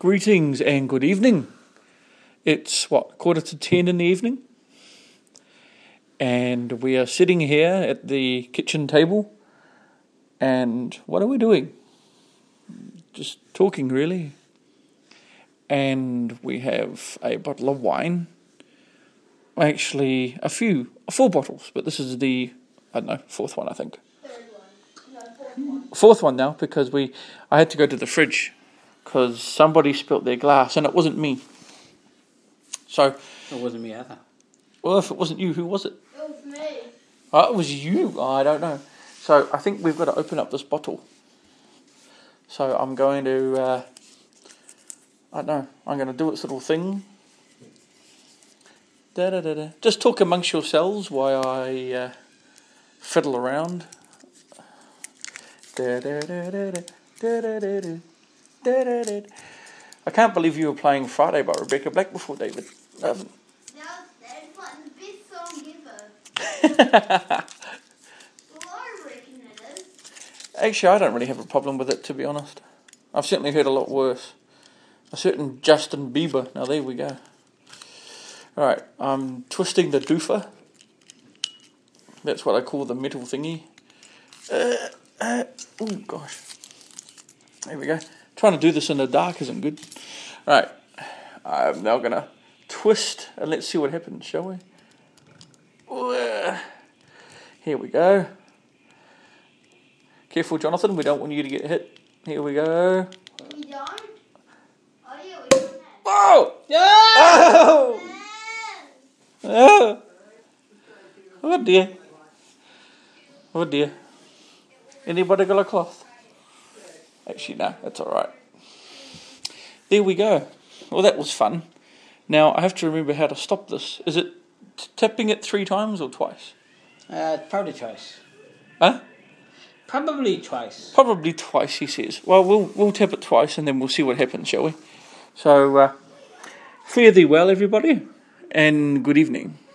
Greetings and good evening. It's 10:15 in the evening, and we are sitting here at the kitchen table. And what are we doing? Just talking, really. And we have a bottle of wine. Actually, 4 bottles, but this is the, fourth one, I think. Fourth one now, because I had to go to the fridge because somebody spilt their glass, and it wasn't me. So it wasn't me either. Well, if it wasn't you, who was it? It was me. Oh, it was you. Oh, I don't know. So I think we've got to open up this bottle. So I'm going to, I'm going to do its little thing. Da-da-da-da. Just talk amongst yourselves while I fiddle around. Da-da-da-da-da. Da-da-da-da. Da-da-da. I can't believe you were playing Friday by Rebecca Black before, David. That was the best song ever. Well, I reckon it is. Actually, I don't really have a problem with it, to be honest. I've certainly heard a lot worse. A certain Justin Bieber. Now, there we go. Alright, I'm twisting the doofer. That's what I call the metal thingy. Oh, gosh. There we go. Trying to do this in the dark isn't good. Right, I'm now going to twist and let's see what happens, shall we? Here we go. Careful, Jonathan, we don't want you to get hit. Here we go. We don't? Oh, yeah, we don't. Whoa! Yeah! Oh! Oh! Oh dear. Oh dear. Anybody got a cloth? Actually, no, that's alright. There we go. Well, that was fun. Now, I have to remember how to stop this. Is it tapping it 3 times or twice? Probably twice. Huh? Probably twice. Probably twice, he says. Well, we'll tap it twice and then we'll see what happens, shall we? So, fare thee well, everybody, and good evening.